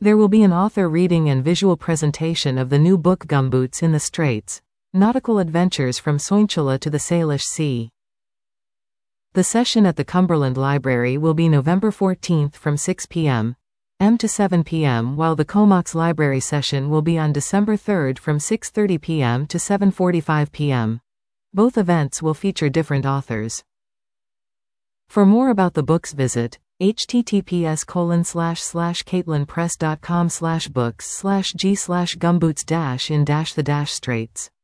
There will be an author reading and visual presentation of the new book Gumboots in the Straits: Nautical Adventures from Sointula to the Salish Sea. The session at the Cumberland Library will be November 14th from 6 p.m. to 7 p.m., while the Comox Library session will be on December 3rd from 6:30 p.m. to 7:45 p.m. Both events will feature different authors. For more about the books, visit https://caitlinpress.com/books/g/gumboots-in-the-straits.